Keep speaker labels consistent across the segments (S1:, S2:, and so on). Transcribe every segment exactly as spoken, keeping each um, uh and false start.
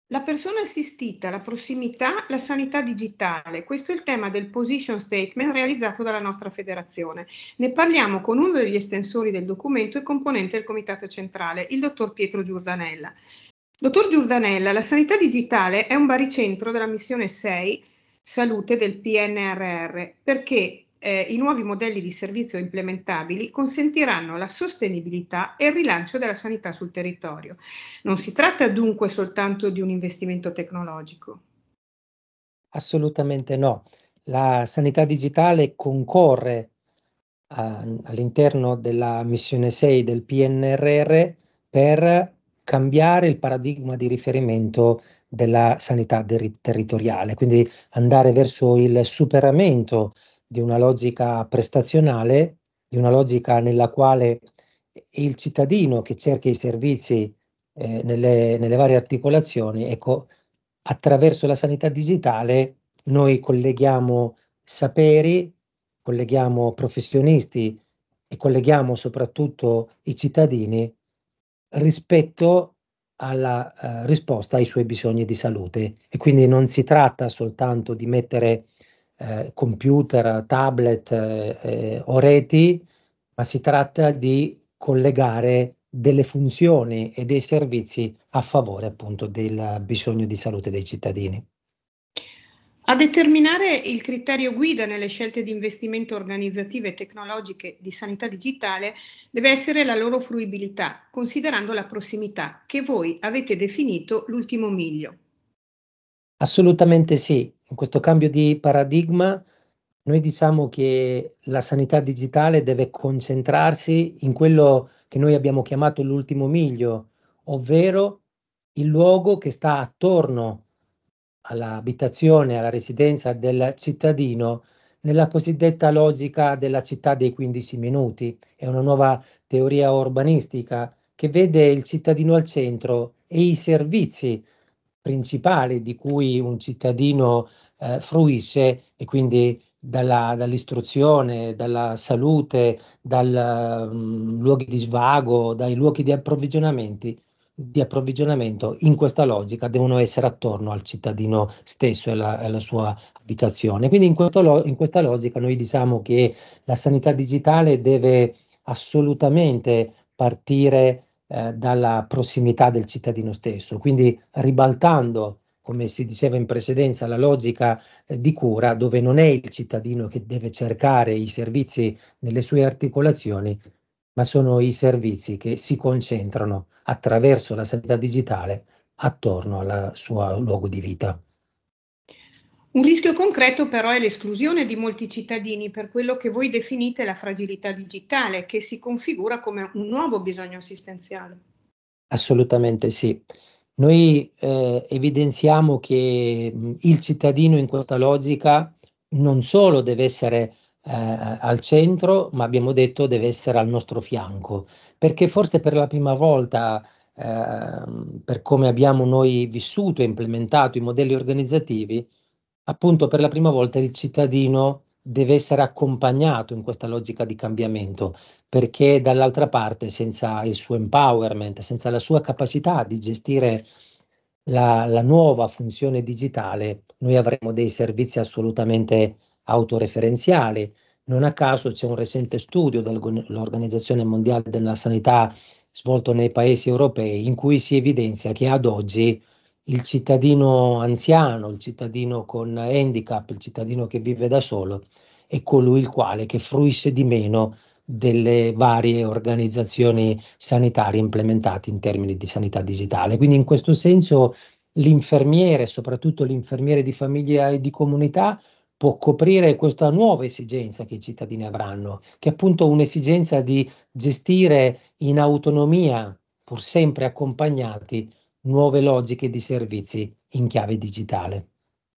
S1: La persona assistita, la prossimità, la sanità digitale. Questo è il tema del position statement realizzato dalla nostra federazione. Ne parliamo con uno degli estensori del documento e componente del comitato centrale, il dottor Pietro Giordanella. Dottor Giordanella, la sanità digitale è un baricentro della missione sei salute del P N R R perché eh, i nuovi modelli di servizio implementabili consentiranno la sostenibilità e il rilancio della sanità sul territorio. Non si tratta dunque soltanto di un investimento tecnologico.
S2: Assolutamente no. La sanità digitale concorre a- all'interno della missione sei del P N R R per cambiare il paradigma di riferimento della sanità deri- territoriale, quindi andare verso il superamento di una logica prestazionale, di una logica nella quale è il cittadino che cerca i servizi eh, nelle, nelle varie articolazioni, ecco, attraverso la sanità digitale noi colleghiamo saperi, colleghiamo professionisti e colleghiamo soprattutto i cittadini rispetto alla eh, risposta ai suoi bisogni di salute. E quindi non si tratta soltanto di mettere eh, computer, tablet eh, eh, o reti, ma si tratta di collegare delle funzioni e dei servizi a favore appunto del bisogno di salute dei cittadini.
S1: A determinare il criterio guida nelle scelte di investimento organizzative e tecnologiche di sanità digitale deve essere la loro fruibilità, considerando la prossimità, che voi avete definito l'ultimo miglio.
S2: Assolutamente sì. In questo cambio di paradigma noi diciamo che la sanità digitale deve concentrarsi in quello che noi abbiamo chiamato l'ultimo miglio, ovvero il luogo che sta attorno all'abitazione, alla residenza del cittadino, nella cosiddetta logica della città dei quindici minuti. È una nuova teoria urbanistica che vede il cittadino al centro e i servizi principali di cui un cittadino eh, fruisce, e quindi dalla- dall'istruzione, dalla salute, dai luoghi di svago, dai luoghi di approvvigionamenti, di approvvigionamento, in questa logica devono essere attorno al cittadino stesso e alla, e alla sua abitazione. Quindi in, questo lo- in questa logica noi diciamo che la sanità digitale deve assolutamente partire eh, dalla prossimità del cittadino stesso, quindi ribaltando, come si diceva in precedenza, la logica eh, di cura, dove non è il cittadino che deve cercare i servizi nelle sue articolazioni, ma sono i servizi che si concentrano attraverso la sanità digitale attorno al suo luogo di vita.
S1: Un rischio concreto però è l'esclusione di molti cittadini per quello che voi definite la fragilità digitale, che si configura come un nuovo bisogno assistenziale.
S2: Assolutamente sì. Noi eh, evidenziamo che mh, il cittadino in questa logica non solo deve essere eh, al centro, ma abbiamo detto deve essere al nostro fianco, perché forse per la prima volta, ehm, per come abbiamo noi vissuto e implementato i modelli organizzativi, appunto per la prima volta il cittadino deve essere accompagnato in questa logica di cambiamento, perché dall'altra parte, senza il suo empowerment, senza la sua capacità di gestire la, la nuova funzione digitale, noi avremo dei servizi assolutamente autoreferenziali. Non a caso c'è un recente studio dell'Organizzazione Mondiale della Sanità svolto nei paesi europei in cui si evidenzia che ad oggi il cittadino anziano, il cittadino con handicap, il cittadino che vive da solo, è colui il quale che fruisce di meno delle varie organizzazioni sanitarie implementate in termini di sanità digitale. Quindi in questo senso l'infermiere, soprattutto l'infermiere di famiglia e di comunità, può coprire questa nuova esigenza che i cittadini avranno, che è appunto un'esigenza di gestire in autonomia, pur sempre accompagnati, nuove logiche di servizi in chiave digitale.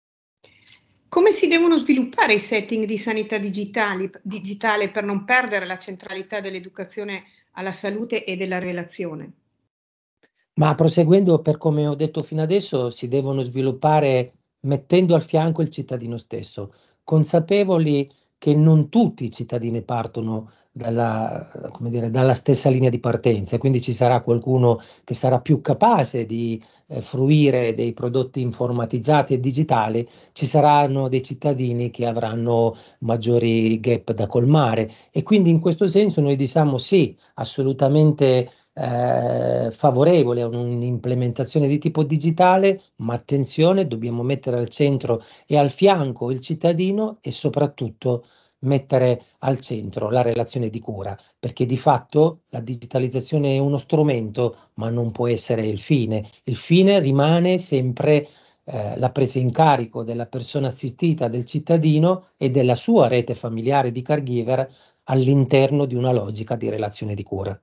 S1: Come si devono sviluppare i setting di sanità digitali- digitale per non perdere la centralità dell'educazione alla salute e della relazione?
S2: Ma proseguendo per come ho detto fino adesso, si devono sviluppare mettendo al fianco il cittadino stesso, consapevoli che non tutti i cittadini partono dalla, come dire, dalla stessa linea di partenza, e quindi ci sarà qualcuno che sarà più capace di eh, fruire dei prodotti informatizzati e digitali, ci saranno dei cittadini che avranno maggiori gap da colmare, e quindi in questo senso noi diciamo sì, assolutamente eh, favorevole a un'implementazione di tipo digitale, ma attenzione, dobbiamo mettere al centro e al fianco il cittadino, e soprattutto mettere al centro la relazione di cura, perché di fatto la digitalizzazione è uno strumento, ma non può essere il fine. Il fine rimane sempre eh, la presa in carico della persona assistita, del cittadino e della sua rete familiare di caregiver all'interno di una logica di relazione di cura.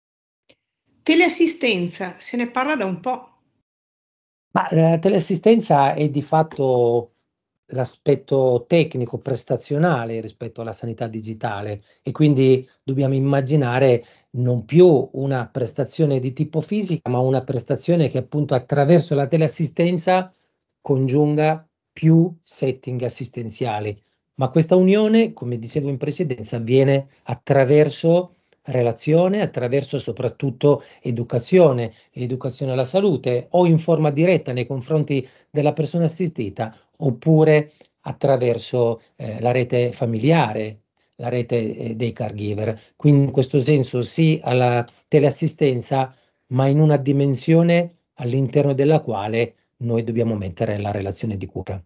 S1: Teleassistenza, se ne parla da un po'.
S2: Ma la teleassistenza è di fatto l'aspetto tecnico prestazionale rispetto alla sanità digitale, e quindi dobbiamo immaginare non più una prestazione di tipo fisica, ma una prestazione che appunto attraverso la teleassistenza congiunga più setting assistenziali. Ma questa unione, come dicevo in precedenza, avviene attraverso relazione, attraverso soprattutto educazione, educazione alla salute, o in forma diretta nei confronti della persona assistita, oppure attraverso eh, la rete familiare, la rete eh, dei caregiver. Quindi in questo senso sì alla teleassistenza, ma in una dimensione all'interno della quale noi dobbiamo mettere la relazione di cura.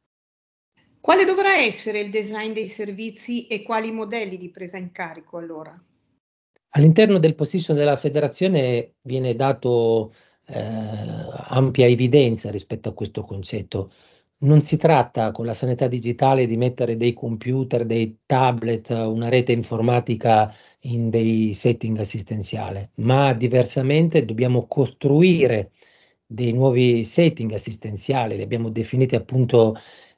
S1: Quale dovrà essere il design dei servizi e quali modelli di presa in carico allora?
S2: All'interno del position della federazione viene dato eh, ampia evidenza rispetto a questo concetto. Non si tratta con la sanità digitale di mettere dei computer, dei tablet, una rete informatica in dei setting assistenziali, ma diversamente dobbiamo costruire dei nuovi setting assistenziali, li abbiamo definiti appunto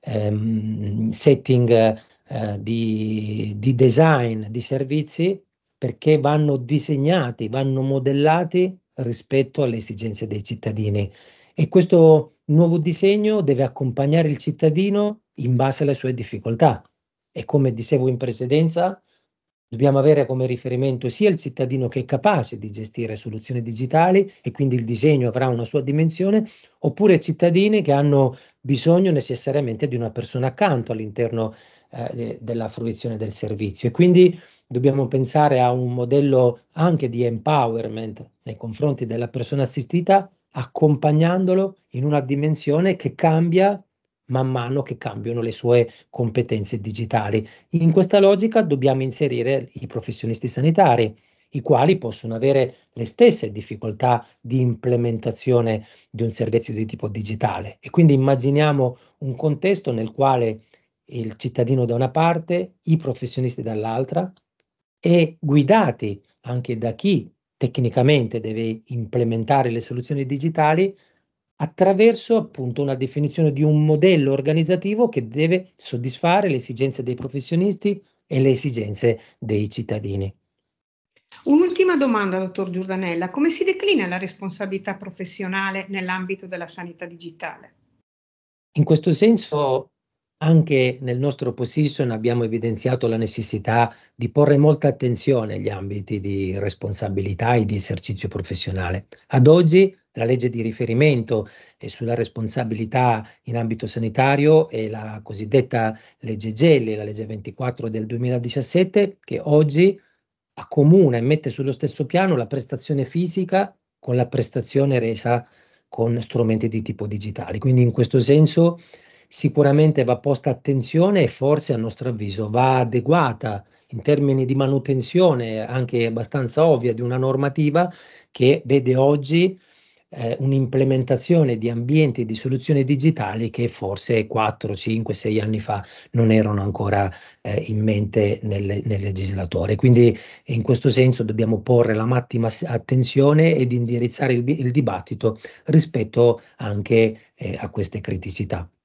S2: ehm, setting eh, di, di design di servizi, perché vanno disegnati, vanno modellati rispetto alle esigenze dei cittadini. E questo nuovo disegno deve accompagnare il cittadino in base alle sue difficoltà. E come dicevo in precedenza, dobbiamo avere come riferimento sia il cittadino che è capace di gestire soluzioni digitali, e quindi il disegno avrà una sua dimensione, oppure cittadini che hanno bisogno necessariamente di una persona accanto all'interno eh, della fruizione del servizio. E quindi dobbiamo pensare a un modello anche di empowerment nei confronti della persona assistita, accompagnandolo in una dimensione che cambia man mano che cambiano le sue competenze digitali. In questa logica dobbiamo inserire i professionisti sanitari, i quali possono avere le stesse difficoltà di implementazione di un servizio di tipo digitale. E quindi immaginiamo un contesto nel quale il cittadino da una parte, i professionisti dall'altra, e guidati anche da chi tecnicamente deve implementare le soluzioni digitali, attraverso appunto una definizione di un modello organizzativo che deve soddisfare le esigenze dei professionisti e le esigenze dei cittadini.
S1: Un'ultima domanda, dottor Giordanella, come si declina la responsabilità professionale nell'ambito della sanità digitale?
S2: In questo senso, anche nel nostro position abbiamo evidenziato la necessità di porre molta attenzione agli ambiti di responsabilità e di esercizio professionale. Ad oggi la legge di riferimento eh, sulla responsabilità in ambito sanitario è la cosiddetta legge Gelli, la legge ventiquattro del duemiladiciassette, che oggi accomuna e mette sullo stesso piano la prestazione fisica con la prestazione resa con strumenti di tipo digitali. Quindi in questo senso sicuramente va posta attenzione, e forse a nostro avviso va adeguata in termini di manutenzione anche abbastanza ovvia di una normativa che vede oggi eh, un'implementazione di ambienti e di soluzioni digitali che forse quattro, cinque, sei anni fa non erano ancora eh, in mente nel, nel legislatore. Quindi in questo senso dobbiamo porre la massima attenzione ed indirizzare il, il dibattito rispetto anche eh, a queste criticità.